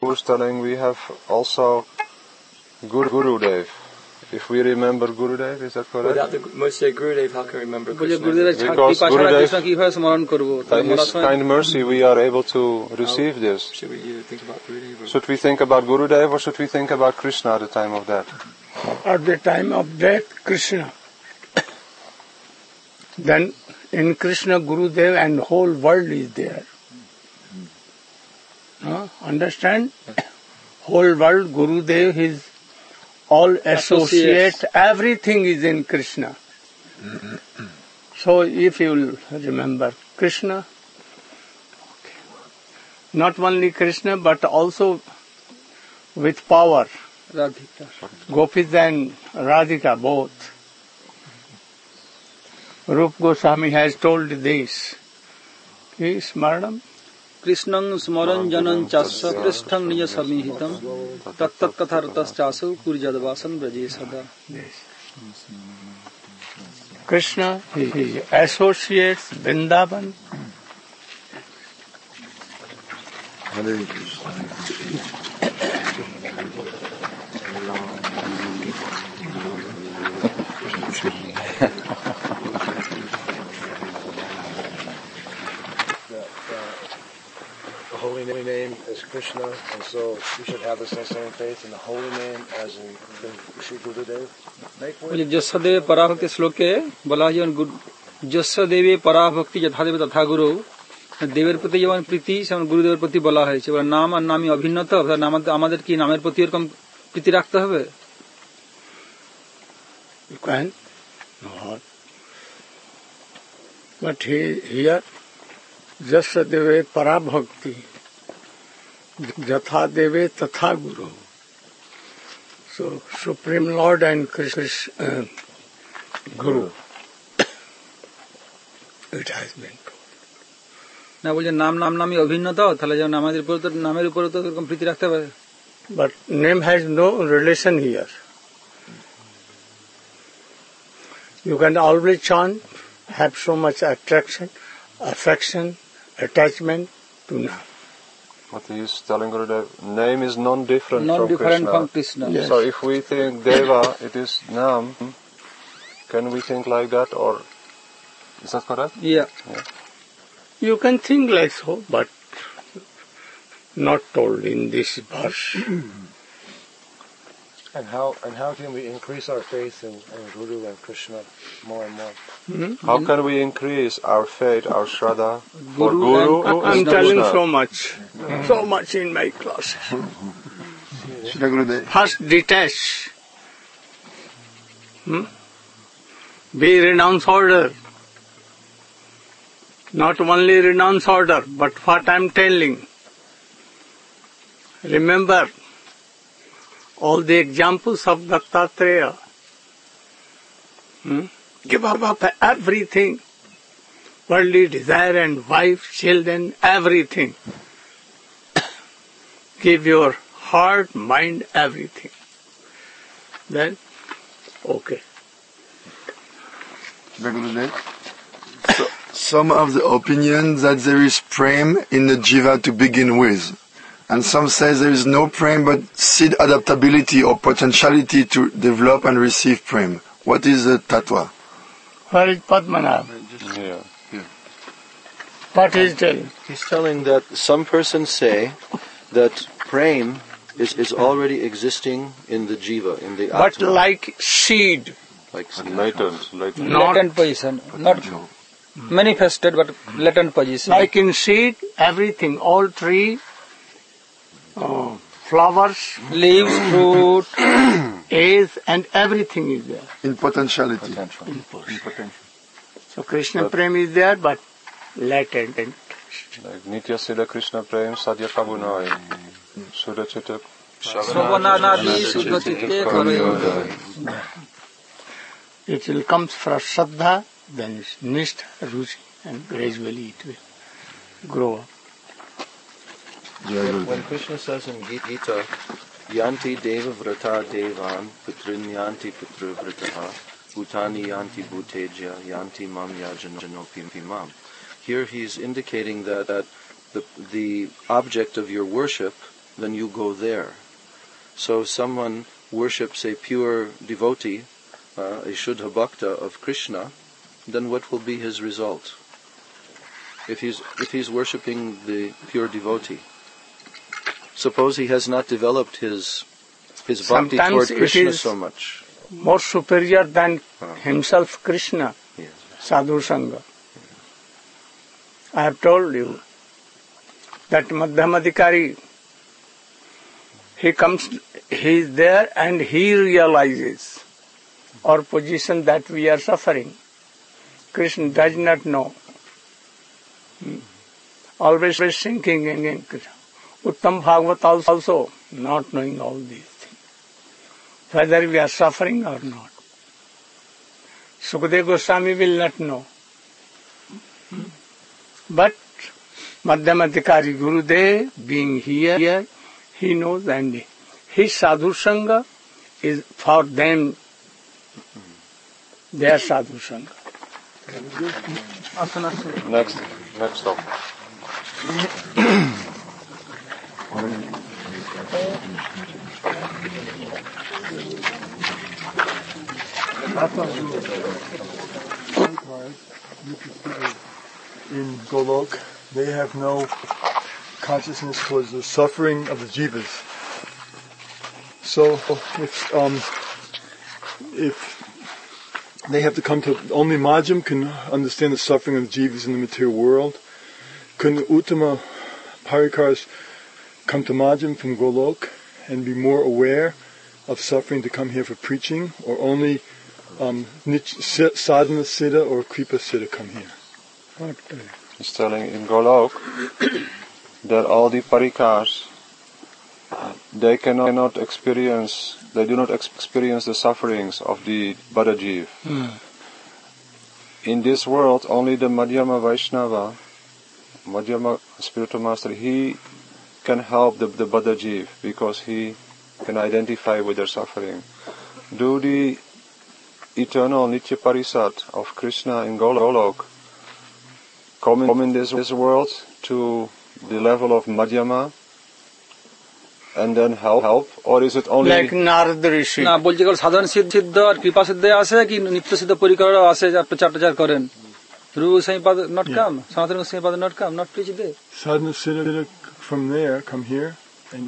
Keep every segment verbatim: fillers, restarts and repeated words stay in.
was telling we have also Guru Gurudev. If we remember Gurudev, is that correct? Without the Moshe Gurudev, how can we remember Krishna? Because Gurudev, by His kind mercy, we are able to receive this. Should we either think about Gurudev or... Should we think about Gurudev or should we think about Krishna at the time of death? At the time of death, Krishna. Then in Krishna, Gurudev and whole world is there. Uh, understand? Whole world, Gurudev, his all associate, everything is in Krishna. So if you will remember Krishna, okay. Not only Krishna but also with power, Radhika. Gopis and Radhika both. Rup Goswami has told this. Please, madam. Krishnang smaran janan chasya krishnang niya samihitam tattat kathartaschasu kurjadvasan braje sada. Krishna, he associates Vrindavan. Hare Krishna. The holy name is Krishna, and so we should have the same faith in the holy name as in Shri Gurudev. जस्सदेव पराभक्ति श्लोक के बोला है जस्सदेवे पराभक्ति यथादेव तथा गुरु देवेर प्रति যেমন প্রীতি সেমন গুরুদেবের প্রতি বলা হয়েছে বলে নাম আর নামই অভিন্নত নাম আমাদের কি নামের প্রতি এরকম প্রীতি রাখতে হবে You can not. But he, here Jasadeve Parabhakti Jatha Deve Tatha Guru. So Supreme Lord and Krishna uh, Guru. It has been told. না বলছে নাম নাম নামই অভিন্নত তাহলে যেমন আমাদের উপর তো নামের উপর তো এরকম প্রীতি রাখতে হবে But name has no relation here. You can always chant, have so much attraction, affection, attachment to name. What he is telling Gurudev, name is non-different non from different Krishna. from Krishna Yes. So if we think Deva, it is Nam, can we think like that or is that correct? yeah, yeah. You can think like so, but not told in this verse. And how and how can we increase our faith in, in Guru and Krishna more and more? Hmm? How can we increase our faith, our Shraddha for Guru Guru? and- and I'm telling Krishna? so much, so much in my class. Shri Gurudev. First detach. Hmm? Be renounce order. Not only renounce order, but what I'm telling. Remember all the examples of Dattatreya. Hmm? Give up everything. Worldly desire and wife, children, everything. Give your heart, mind, everything. Then, okay. Shri Gurudev. So, some of the opinion that there is prem in the jiva to begin with. And some say there is no prem but seed adaptability or potentiality to develop and receive prem. What is the tattva? Where is Padmanabh? Yeah. What is telling? He's telling that some persons say that prem is, is already existing in the jiva, in the But atma. like seed, Like Latent, latent. Not- latent position not manifested but latent position like in seed, everything, all tree, uh, flowers, leaves fruit is, and everything is there. In potentiality. So Krishna Prem is there, but latent. And Like Nitya Siddha Krishna Prem Sadhya Kabunai. Sudha Chitta. Shravananadi Shuddha Chitte Karoyodaya. it will come from Shraddha, then it's Nishtha, Ruchi, and gradually it will grow up. When, when Krishna says in Gita, Yanti Deva Vrata Devan Putrin Yanti Putra Vrataha Bhutani Yanti Bhuteja Yanti Mam Yajanopim Mam. Here he's indicating that, that the, the object of your worship, then you go there. So if someone worships a pure devotee, uh, a Shuddha Bhakta of Krishna, then what will be his result? If he's if he's worshipping the pure devotee, suppose he has not developed his his bhakti Sometimes toward Krishna is so much. More superior than uh, himself, Krishna, yes. Sadhu Sangha. I have told you that Madhyamadikari, he comes, he is there and he realizes our position that we are suffering. Krishna does not know. Hmm. Always thinking in Krishna. Uttam Bhagavat also not knowing all these things, whether we are suffering or not. Sukadeva Goswami will not know. Hmm. But Madhyamadikari Gurudev, being here, he knows, and his Sadhu Sangha is for them, their Sadhu Sangha. Next, next stop. In Golok, they have no consciousness towards the suffering of the jivas. So, if um, if they have to come to only Majjhim can understand the suffering of the jivas in the material world, can the Uttama Parikars come to Majjhim from Golok and be more aware of suffering to come here for preaching, or only um, Sadhana Siddha or Kripa Siddha come here? He's telling in Golok that all the parikars, they cannot experience, they do not experience the sufferings of the Badajiv. Hmm. In this world, only the Madhyama Vaishnava, Madhyama spiritual master, he can help the, the Badajiv because he can identify with their suffering. Do the eternal Nitya Parisat of Krishna in Golok come in, come in this, this world to the level of Madhyama and then help, help, or is it only like Narad Rishi? না বলছি কারণ সাধারণ সিদ্ধ আর কৃপা সিদ্ধ আছে কি নিত্য সিদ্ধ পরিকরও আছে যে প্রচার প্রচার করেন Rupa Goswami not come, Sanatana Goswami not come, not preach there. Sadhana Siddha from there come here and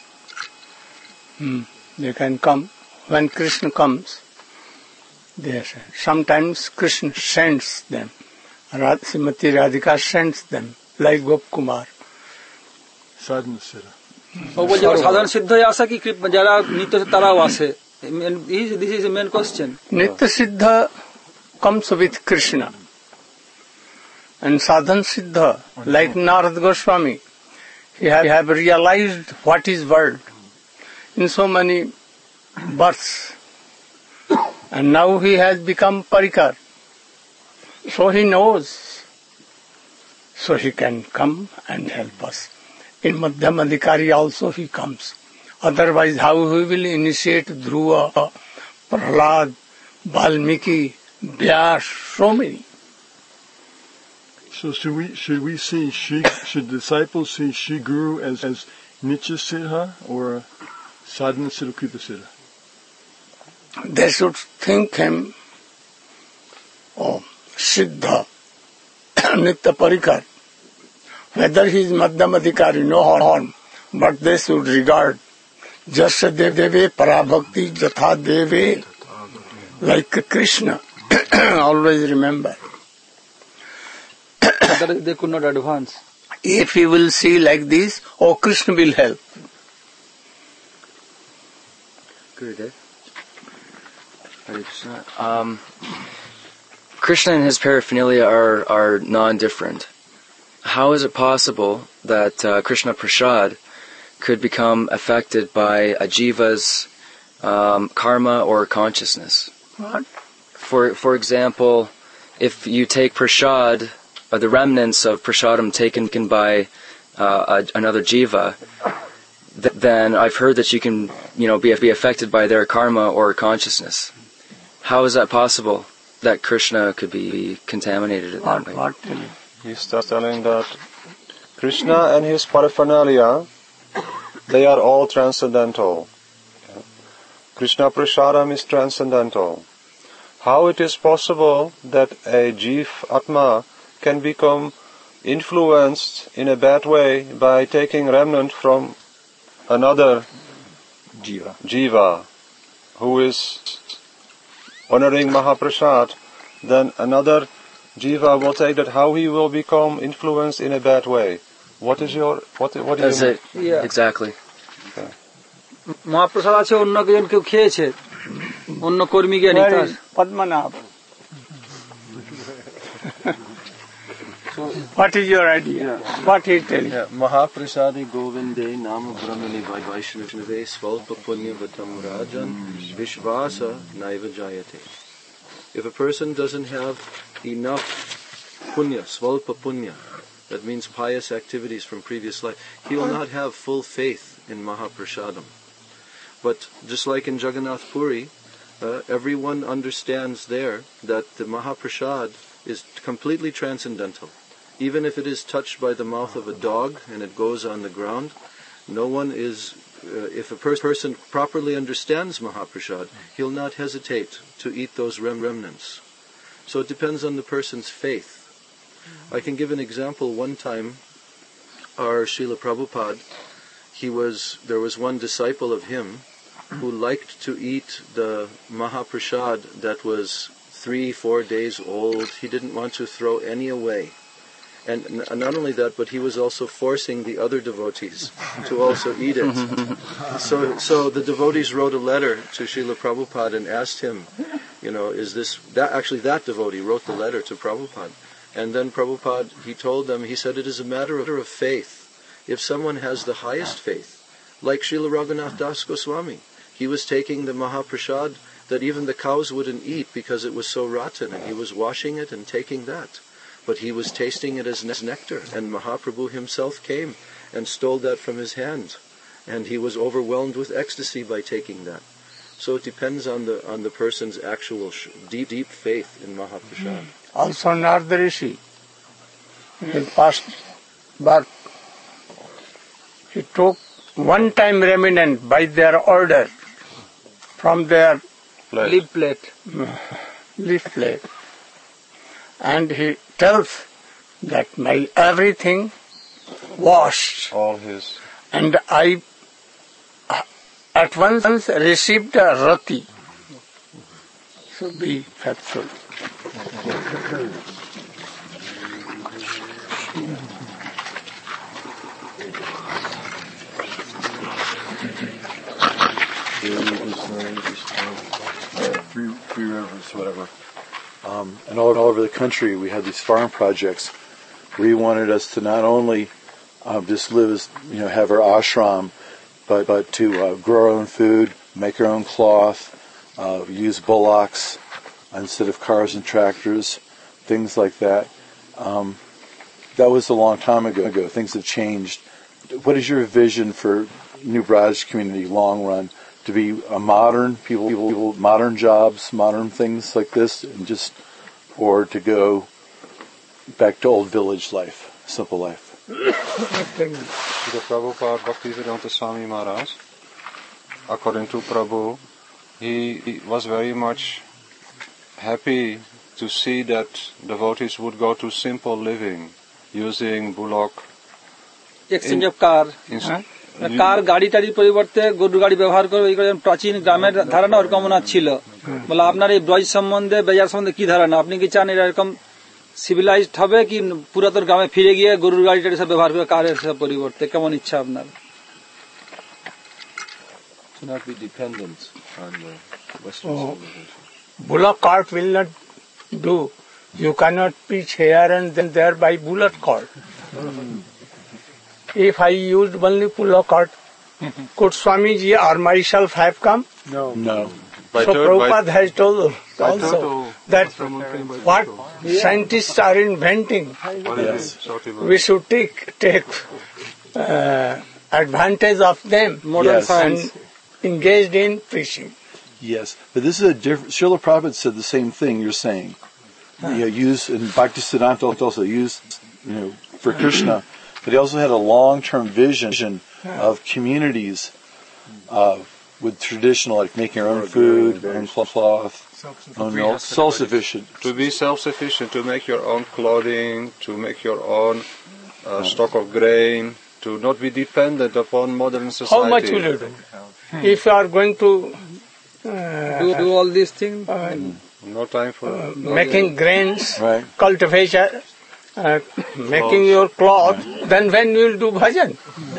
hmm. They can come when Krishna comes. They sometimes Krishna sends them. Srimati Radhika sends them like Gop Kumar. Sadhana Siddha. ও বলছে সাধারণ সিদ্ধ হয়ে আসা কি যারা নিত্য তারাও আসে this is the main question. Nitya Siddha comes with Krishna and Sadhana Siddha like Narad Goswami, he have, he have realized what is world in so many births, and now he has become Parikar, so he knows, so he can come and help us. In Madhyamadikari also he comes. Otherwise, how he will initiate Dhruva, Prahlad, Valmiki, Vyas, so many. So should we should we see Shri, should disciples see Shri Guru as as Nitya Siddha or Sadhana Siddha Kripa Siddha? They should think him, oh, Siddha, Nitya Parikar. Whether he is Madhyamadikari, no harm, but they should regard Jasya Deve Parabhakti Jatha Deve, like Krishna. Always remember. That they could not advance. If he will see like this, oh, Krishna will help. Gurudev. Hare Krishna. Um, Krishna and his paraphernalia are, are non-different. How is it possible that uh, Krishna Prasad could become affected by a jiva's um, karma or consciousness? What? For for example, if you take prasad, or the remnants of prasadam taken by uh, a, another jiva, th- then I've heard that you can, you know, be be affected by their karma or consciousness. How is that possible that Krishna could be contaminated in that way? What? He's telling that Krishna and his paraphernalia, they are all transcendental. Krishna Prasadam is transcendental. How it is possible that a Jiv Atma can become influenced in a bad way by taking remnant from another Jiva, Jiva who is honoring Mahaprasad, then another Jiva will take that, how he will become influenced in a bad way. What is your, what, what do That's you it. Yeah. Exactly. Okay. মহাপ্রসাদ আছে অন্য কেউ কেউ খেয়েছে অন্য কর্মী জ্ঞানী Padmanabh. What is your idea? What he telling? Yeah. Mahaprasadi Govinde Nama Brahmani Vaishnave Svalpa Punya Vatam Rajan Vishvasa Naiva Jayate. If a person doesn't have enough punya, Svalpa Punya, that means pious activities from previous life, he will not have full faith in Mahaprasadam. But just like in Jagannath Puri, uh, everyone understands there that the Mahaprasad is completely transcendental. Even if it is touched by the mouth of a dog and it goes on the ground, no one is, uh, if a per- person properly understands Mahaprasad, he'll not hesitate to eat those rem- remnants. So it depends on the person's faith. I can give an example. One time, our Srila Prabhupada, he was, there was one disciple of him who liked to eat the Mahaprasad that was three, four days old. He didn't want to throw any away. And n- not only that, but he was also forcing the other devotees to also eat it. So, so the devotees wrote a letter to Srila Prabhupada and asked him, you know, is this, that actually that devotee wrote the letter to Prabhupada. And then Prabhupada, he told them, he said, it is a matter of faith. If someone has the highest faith, like Srila Raghunath Das Goswami, he was taking the Mahaprasad that even the cows wouldn't eat because it was so rotten, and he was washing it and taking that. But he was tasting it as nectar, and Mahaprabhu himself came and stole that from his hand, and he was overwhelmed with ecstasy by taking that. So it depends on the on the person's actual sh- deep deep faith in Mahaprasad. Also Narada Rishi, in his past birth, he took one time remnant by their order from their leaf plate. leaf plate. And he tells that my everything washed. All his. And I at once received a rati. So be faithful. Free, free rivers, whatever. Um, and all, all over the country, we had these farm projects where he wanted us to not only um, just live as, you know, have our ashram, but but to uh, grow our own food, make our own cloth, uh, use bullocks instead of cars and tractors, things like that. Um, that was a long time ago. Things have changed. What is your vision for New Braj community, long run? To be a modern people, people, people, modern jobs, modern things like this, and just, or to go back to old village life, simple life. The Prabhupada Bhaktivedanta Swami Maharaj, according to Prabhu, he, he was very much happy to see that devotees would go to simple living, using bullock. Exchange of car. In, কার গাড়ি টাড়ির পরিবর্তে গরুর গাড়ি ব্যবহার করে প্রাচীন গ্রামের ধারণা ওরকম ওনার ছিল। বলে আপনার এই ব্রজ সম্বন্ধে বেজার সম্বন্ধে কি ধারণা, আপনি কি চান এরকম সিভিলাইজড হবে কি পুরাতন গ্রামে ফিরে গিয়ে গরুর গাড়ি টাড়ি সব ব্যবহার করে কারের সব পরিবর্তে, কেমন ইচ্ছা আপনার? To not be dependent on the Western oh, civilization. Bullock cart will not do. You cannot pitch here and then there by bullock cart. If I used only bullock cart, could Swamiji or myself have come? No. No. By so third, Prabhupada by, has told also total, that what scientists are inventing, Yes. we should take take uh, advantage of them. Modern Yes. science. And engaged in preaching. Yes, but this is a different. Srila Prabhupada said the same thing you're saying. You know, use and Bhaktisiddhanta also used, you know, for Krishna, but he also had a long-term vision of communities uh, with traditional, like making our own food, own cloth, own milk, self-sufficient. To be self-sufficient, to make your own clothing, to make your own uh, stock of grain, to not be dependent upon modern society. How much will you do? If you are going to uh, do, do all these things, uh, no time for uh, making grains, right. cultivation, uh, making your cloth, then when you will do bhajan?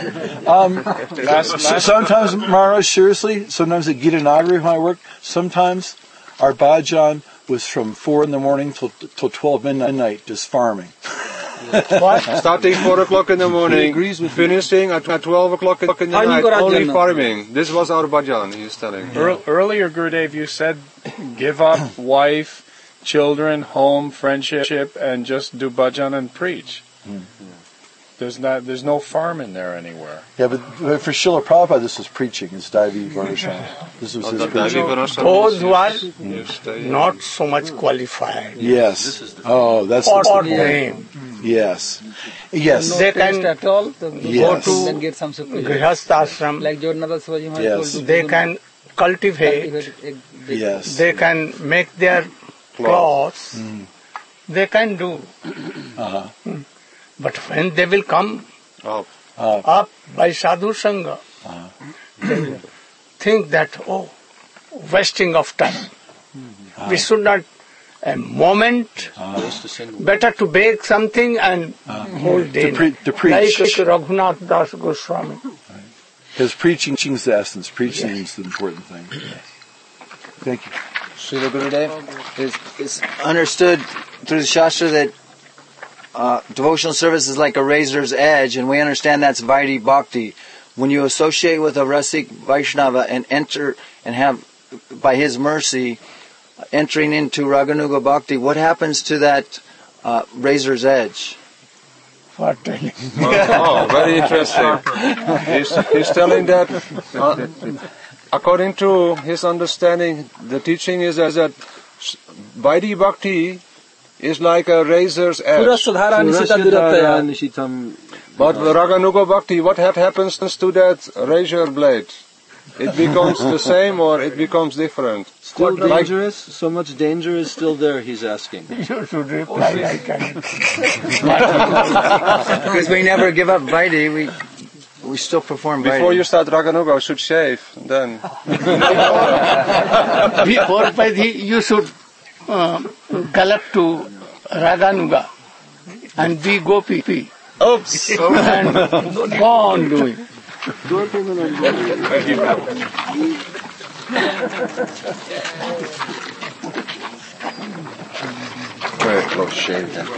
Um, sometimes, Maharaj, seriously, sometimes at Gita Nagari when I worked, sometimes our bhajan was from four in the morning till till twelve midnight, just farming. What? Starting four o'clock in the morning, finishing at, at twelve o'clock in the night, only farming. This was our bhajan, he is telling. Ear- earlier, Gurudev, you said give up wife, children, home, friendship, and just do bhajan and preach. Hmm. There's not, there's no farm in there anywhere. Yeah, but, but for Srila Prabhupada, this was preaching. It's Daivi Varnasham. This was his preaching. Those who are not so much qualified. Yes. Oh, that's for the name. Yes. Yes. They can at all, yes. go to and get some Grihastha ashram. Like Jornada Swaji Maharaj Yes. told you. They can cultivate. cultivate a- Yes. They can make their clothes. Mm. They can do. Uh-huh. But when they will come Up. Uh, up by sadhu sangha, uh, they will think that, oh, wasting of time. We should not, a moment, uh, better to bake something and uh, hold to, in. pre- to preach. Like Raghunath Das Goswami. Because preaching is the essence. Preaching is the important thing. Thank you. Srila Gurudev, is is understood through the Shastra that uh, devotional service is like a razor's edge, and we understand that's Vaidhi Bhakti. When you associate with a Rasik Vaishnava and enter and have, by his mercy, entering into Raganuga Bhakti, what happens to that uh, razor's edge? For telling. Oh, very interesting. He's, he's telling that, uh, according to his understanding, the teaching is that Vaidhi Bhakti is like a razor's edge. But Raganuga Bhakti, what happens to that razor blade? It becomes the same or it becomes different? Still dangerous? So much danger is still there, he's asking. You should reply, I can. Because we never give up Vaidhi, we we still perform Vaidhi. Before you start Raganuga, you should shave. Then. Before Vaidhi, you should uh, gallop to Raganuga and be Gopi. Oops. And go on doing. Very close shave then.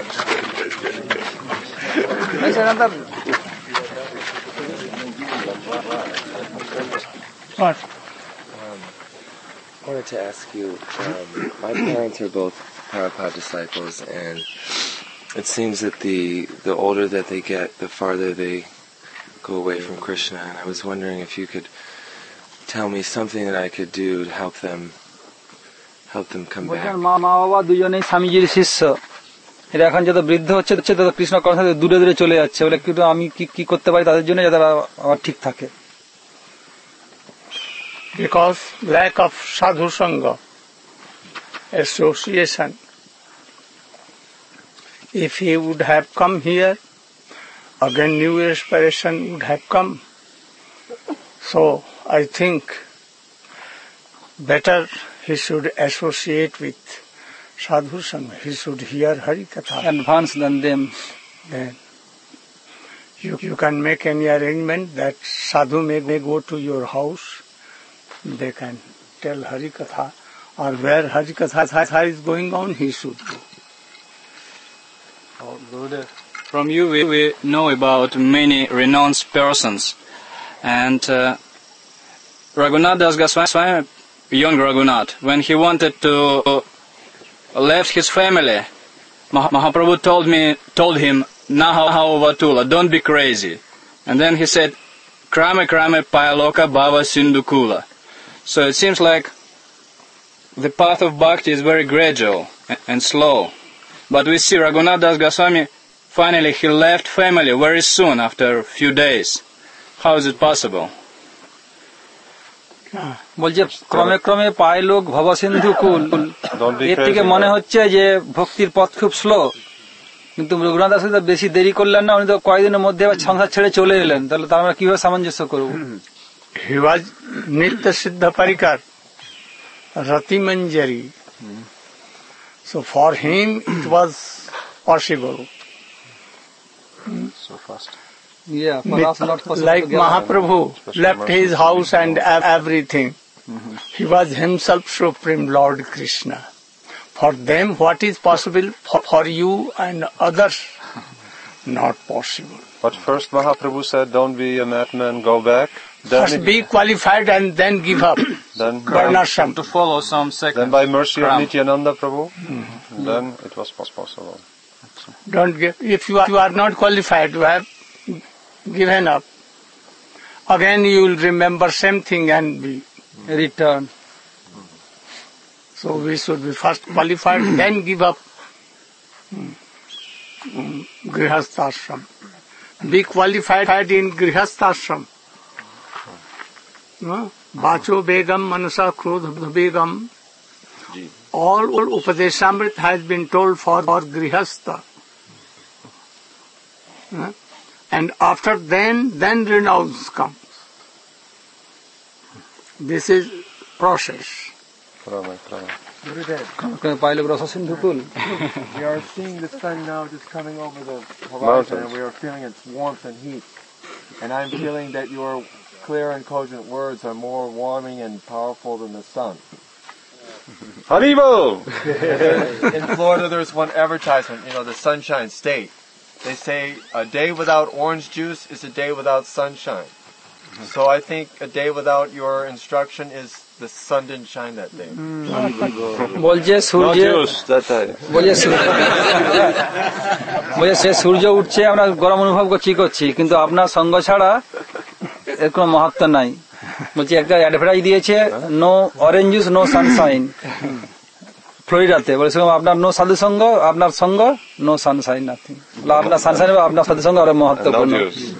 What? Um, I wanted to ask you, um, my parents are both Prabhupada disciples, and it seems that the the older that they get, the farther they go away from Krishna, and I was wondering if you could tell me something that I could do to help them help them come back. মা মা বাবা দুজনেই স্বামীজির শিষ্য, এটা এখন যত বৃদ্ধ হচ্ছে হচ্ছে তত কৃষ্ণ কর্ম থেকে দূরে দূরে চলে যাচ্ছে, বলে কিন্তু আমি কি কি করতে পারি তাদের জন্য যাতে আবার ঠিক থাকে? Because lack of sadhu sangha, association. If he would have come here, again new inspiration would have come. So I think better he should associate with sadhu sangha. He should hear Hari Katha. Advance than them. Then you, you can make any arrangement that sadhu may, may go to your house. They can tell Hari Katha, or where Hari Katha is going on, he should go. Oh, Gurudev, from you we, we know about many renounced persons, and uh, Raghunath Das Goswami, young Raghunath, when he wanted to uh, left his family, Mah- Mahaprabhu told me told him, Naha Vatula, don't be crazy, and then he said, Krame Krame Payaloka Bhava Sindukula. So it seems like the path of bhakti is very gradual and slow. But we see Raghunath Das Goswami, finally he left family very soon after a few days. How is it possible? বলছে ক্রমে ক্রমে পায় লোক ভবসিন্ধু কুল এর থেকে মনে হচ্ছে যে ভক্তির পথ খুব স্লো কিন্তু রঘুনাথ দাস বেশি দেরি করলেন না উনি তো কয়েকদিনের মধ্যে সংসার ছেড়ে চলে এলেন তাহলে তার আমরা কিভাবে সামঞ্জস্য করব He was Nitya Siddha Parikar, Rati Manjari. So for him it was possible. So fast. Yeah, for us not possible. Like Mahaprabhu left his house and everything. Mm-hmm. He was himself Supreme Lord Krishna. For them what is possible for, for you and others not possible. But first Mahaprabhu said don't be a madman, go back. Then First be qualified and then give up. Then Varnashram. To follow some second. Then by mercy of Nityananda Prabhu, mm-hmm. then it was possible. Don't give, if you are, you are not qualified, you have given up. Again you will remember same thing and be return. So we should be first qualified, then give up Grihasthashram. Be qualified in Grihasthashram. No? Bacho Begam, Manasa Krodha Begam. All Upadeshamrit has been told for, for Grihastha. No? And after then, then renounce comes. This is process. Gurudev, we are seeing the sun now just coming over the horizon Mountains. And we are feeling its warmth and heat. And I'm feeling that your clear and cogent words are more warming and powerful than the sun. Haribo! In Florida there's one advertisement, you know, the Sunshine State. They say a day without orange juice is a day without sunshine. So I think a day without your instruction is the sun didn't shine that day. বলছে সূর্য বলছে বলছে সূর্য উঠছে আমরা গরম অনুভব করছি করছি কিন্তু আপনার সঙ্গ ছাড়া এর কোনো মাহাত্ম্য নাই বলছি একটা অ্যাডভার্টাইজ দিয়েছে no orange juice no sunshine ফ্লোরিডাতে বলেছে আপনার নো সাধু সঙ্গ আপনার সঙ্গ নো সানশাইন নাথিং আপনার সানশাইন আপনার সাধু সঙ্গ আরো মহত্বপূর্ণ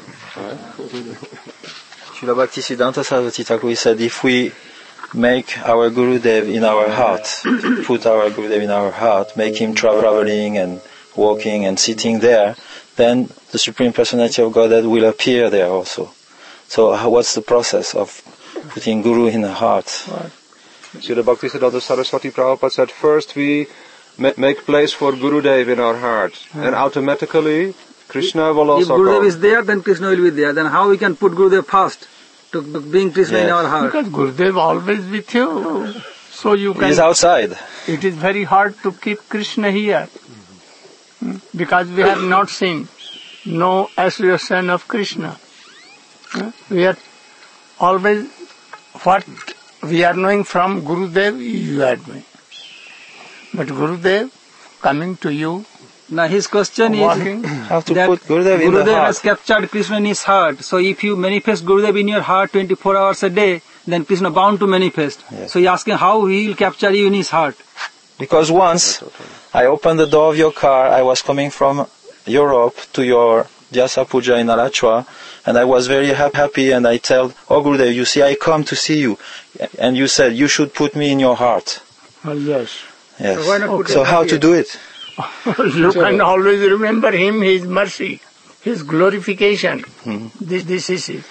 Srila Bhaktisiddhanta Saraswati Thakur said if we make our Gurudev in our heart, put our Gurudev in our heart, make him traveling and walking and sitting there, then the Supreme Personality of Godhead will appear there also. So what's the process of putting Guru in the heart? Srila Bhaktisiddhanta Saraswati Prabhupada said first we make place for Gurudev in our heart hmm. and automatically Krishna will also come. If Gurudev come. is there then Krishna will be there. Then how we can put Gurudev first? To bring Krishna yes. in our heart. Because Gurudev always with you. So you can... He is outside. It is very hard to keep Krishna here. Mm-hmm. Because we have not seen no association of Krishna. Mm-hmm. We are always... What we are knowing from Gurudev, you are doing. But Gurudev coming to you... Now his question walking, is how to that put Gurudev, in Gurudev the heart. has captured Krishna in his heart. So if you manifest Gurudev in your heart twenty-four hours a day, then Krishna bound to manifest. Yes. So he asking how he will capture you in his heart. Because once I opened the door of your car, I was coming from Europe to your Vyasa Puja in Alachua, and I was very happy and I told, oh Gurudev, you see I come to see you. And you said, you should put me in your heart. Oh, yes. Yes. So, why not put so how to do it? You can always remember him, his mercy, his glorification. Hmm. This, this is it.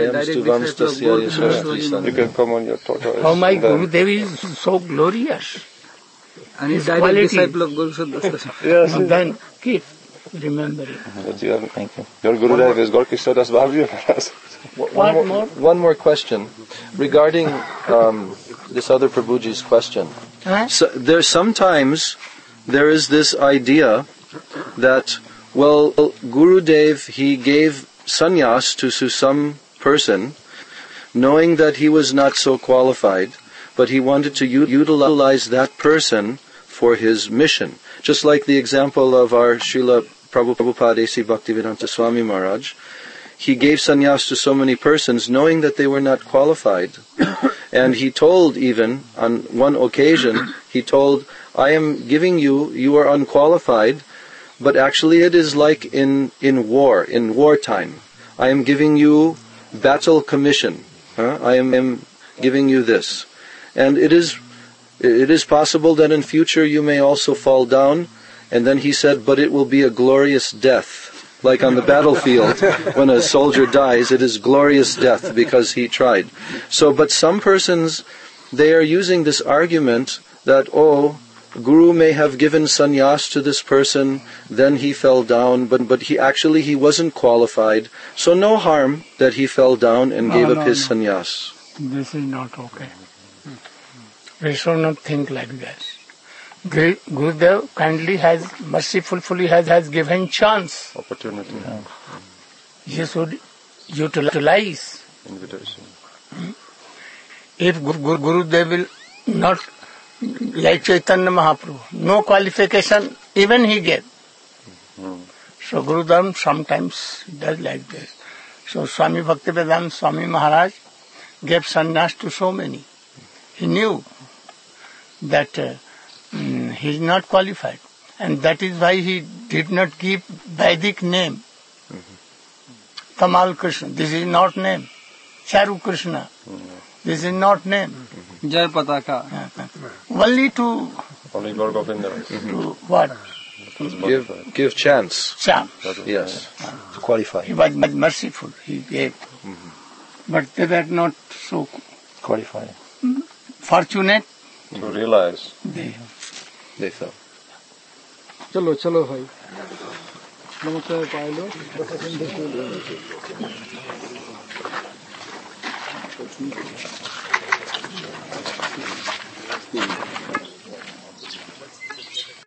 You can come on your tortoise. How my Gurudev is so glorious. And he's direct disciple of Guru Siddhanta. Yes. And then keep remembering. Thank you. Your Gurudev is Gorky Sodas Bhavya. One more, one more question regarding um, this other Prabhuji's question. Huh? So there's sometimes there is this idea that, well, Gurudev, he gave sannyas to, to some person, knowing that he was not so qualified, but he wanted to u- utilize that person for his mission. Just like the example of our Srila Prabhupada A C Bhaktivedanta Swami Maharaj. He gave sannyas to so many persons, knowing that they were not qualified. And he told even, on one occasion, he told, I am giving you, you are unqualified, but actually it is like in, in war, in wartime. I am giving you battle commission. Huh? I am, am giving you this. And it is it is possible that in future you may also fall down. And then he said, but it will be a glorious death. Like on the battlefield, when a soldier dies, it is glorious death because he tried. So, but some persons, they are using this argument that, oh, Guru may have given sannyas to this person, then he fell down, but but he actually he wasn't qualified. So no harm that he fell down and no, gave no, up his no. sannyas. This is not okay. We should not think like this. Gurudev kindly has, mercifully has, has given chance. Opportunity. Yeah. You should utilize. Invitation. If Guru, Gurudev will not, like Chaitanya Mahaprabhu, no qualification, even he gave. Mm. So Gurudev sometimes does like this. So Swami Bhaktivedanta Swami Maharaj gave sannyas to so many. He knew that uh, mm, he is not qualified, and that is why he did not give Vedic name. Mm-hmm. Kamal Krishna, this is not name. Charu Krishna, mm-hmm. this is not name. Mm-hmm. Jai Pataka. Only to only Gaur Govinda. To what? Give give chance. Chance. Yes. To qualify. He was merciful. He gave, mm-hmm. but they were not so qualified. Fortunate. To realize. They, they fell. चलो चलो भाई नमस्कार pilo